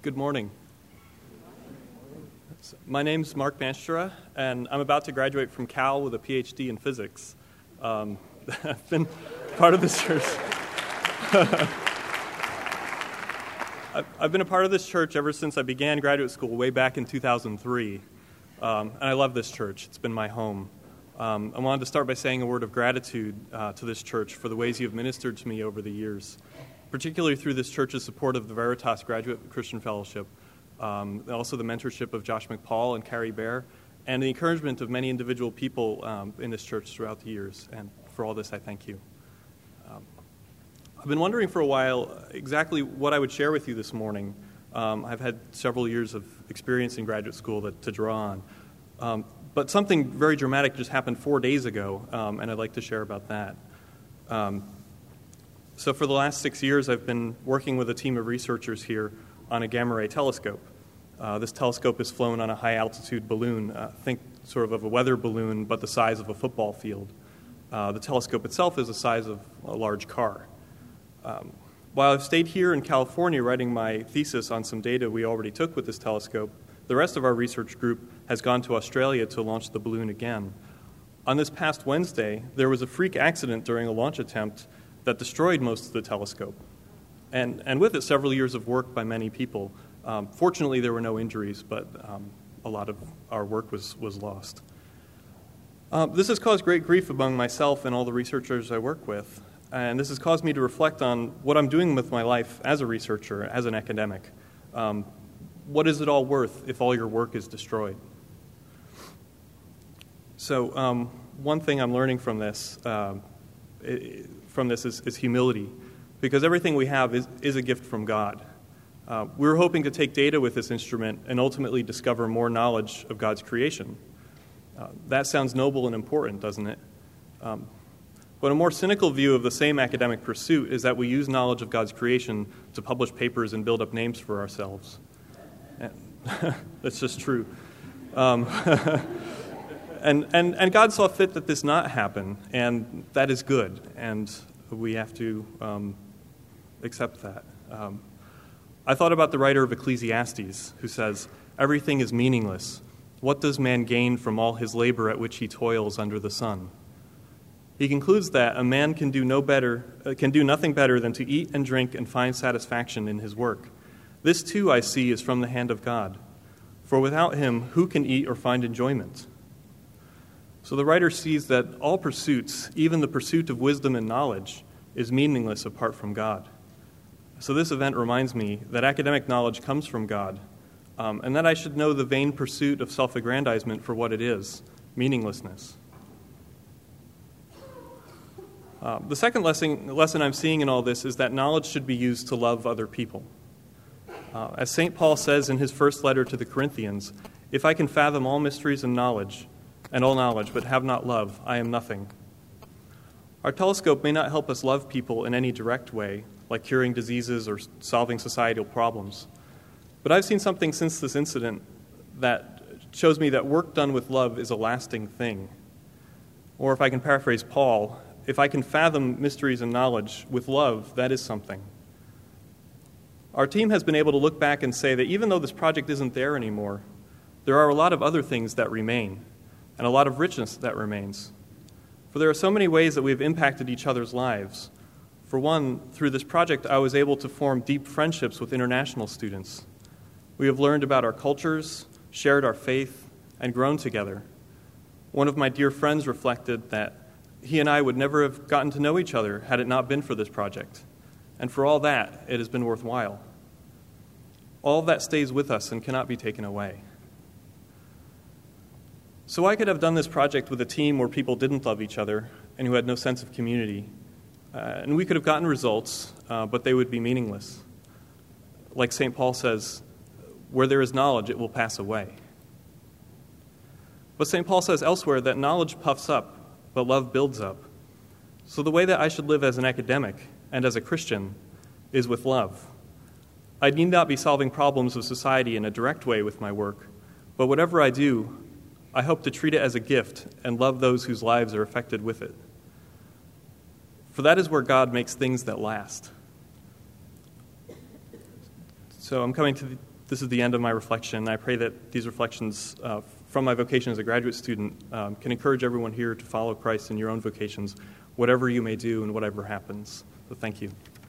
Good morning. My name's Mark Bandstra, and I'm about to graduate from Cal with a PhD in physics. I've been part of this church. I've been a part of this church ever since I began graduate school way back in 2003, and I love this church. It's been my home. I wanted to start by saying a word of gratitude to this church for the ways you have ministered to me over the years, particularly through this church's support of the Veritas Graduate Christian Fellowship, also the mentorship of Josh McPaul and Carrie Bear, and the encouragement of many individual people in this church throughout the years. And for all this, I thank you. I've been wondering for a while exactly what I would share with you this morning. I've had several years of experience in graduate school to draw on. But something very dramatic just happened 4 days ago, and I'd like to share about that. So for the last 6 years, I've been working with a team of researchers here on a gamma-ray telescope. This telescope is flown on a high-altitude balloon. Think sort of a weather balloon, but the size of a football field. The telescope itself is the size of a large car. While I've stayed here in California writing my thesis on some data we already took with this telescope, the rest of our research group has gone to Australia to launch the balloon again. On this past Wednesday, there was a freak accident during a launch attempt that destroyed most of the telescope, and with it several years of work by many people. Fortunately, there were no injuries, but a lot of our work was lost. This has caused great grief among myself and all the researchers I work with, and this has caused me to reflect on what I'm doing with my life as a researcher, as an academic. What is it all worth if all your work is destroyed? So one thing I'm learning from this is humility, because everything we have is a gift from God. We're hoping to take data with this instrument and ultimately discover more knowledge of God's creation. That sounds noble and important, doesn't it? But a more cynical view of the same academic pursuit is that we use knowledge of God's creation to publish papers and build up names for ourselves. That's just true. And God saw fit that this not happen, and that is good, and we have to accept that. I thought about the writer of Ecclesiastes, who says, "Everything is meaningless. What does man gain from all his labor at which he toils under the sun?" He concludes that a man can do nothing better than to eat and drink and find satisfaction in his work. This, too, I see, is from the hand of God. For without him, who can eat or find enjoyment? So the writer sees that all pursuits, even the pursuit of wisdom and knowledge, is meaningless apart from God. So this event reminds me that academic knowledge comes from God, and that I should know the vain pursuit of self-aggrandizement for what it is, meaninglessness. The second lesson I'm seeing in all this is that knowledge should be used to love other people. As St. Paul says in his first letter to the Corinthians, "If I can fathom all mysteries and all knowledge, but have not love, I am nothing." Our telescope may not help us love people in any direct way, like curing diseases or solving societal problems. But I've seen something since this incident that shows me that work done with love is a lasting thing. Or if I can paraphrase Paul, if I can fathom mysteries and knowledge with love, that is something. Our team has been able to look back and say that even though this project isn't there anymore, there are a lot of other things that remain, and a lot of richness that remains. For there are so many ways that we have impacted each other's lives. For one, through this project, I was able to form deep friendships with international students. We have learned about our cultures, shared our faith, and grown together. One of my dear friends reflected that he and I would never have gotten to know each other had it not been for this project. And for all that, it has been worthwhile. All of that stays with us and cannot be taken away. So I could have done this project with a team where people didn't love each other and who had no sense of community. And we could have gotten results, but they would be meaningless. Like St. Paul says, where there is knowledge, it will pass away. But St. Paul says elsewhere that knowledge puffs up, but love builds up. So the way that I should live as an academic and as a Christian is with love. I need not be solving problems of society in a direct way with my work, but whatever I do, I hope to treat it as a gift and love those whose lives are affected with it. For that is where God makes things that last. So I'm coming this is the end of my reflection. I pray that these reflections from my vocation as a graduate student can encourage everyone here to follow Christ in your own vocations, whatever you may do and whatever happens. So thank you.